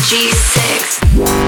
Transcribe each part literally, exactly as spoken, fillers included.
G six.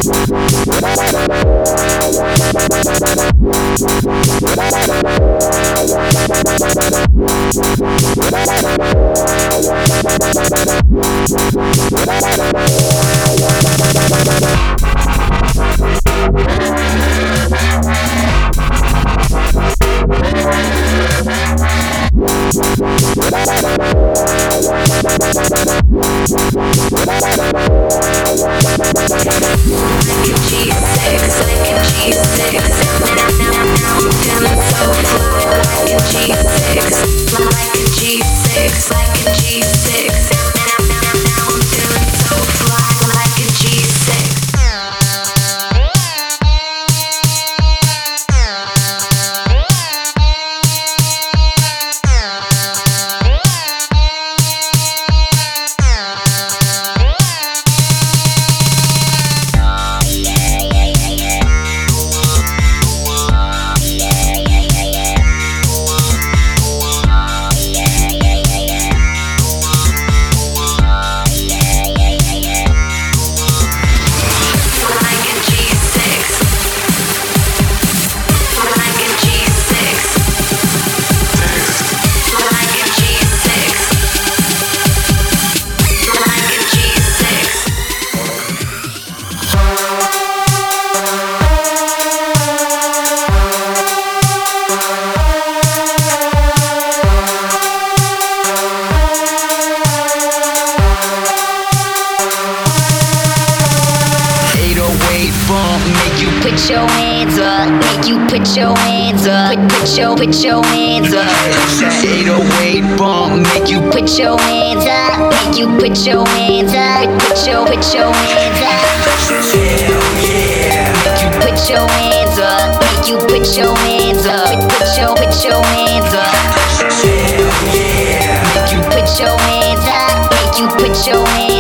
G six, like a G six. Now, now, now I'm feeling so fly. Like a G six, like a G six, like a G six. Now, now, now I'm feeling so fly. Like a G six. Put your hands up, make you put your hands up, put, put your, put your hands up. That eight oh eight bump make you Put your hands up, make you put your hands up, put your, put your hands up. hell yeah. Make you put your hands up, make you put your hands up, put, put your, put your hands up. Hell yeah. Make you put your hands up, make you put your hands up.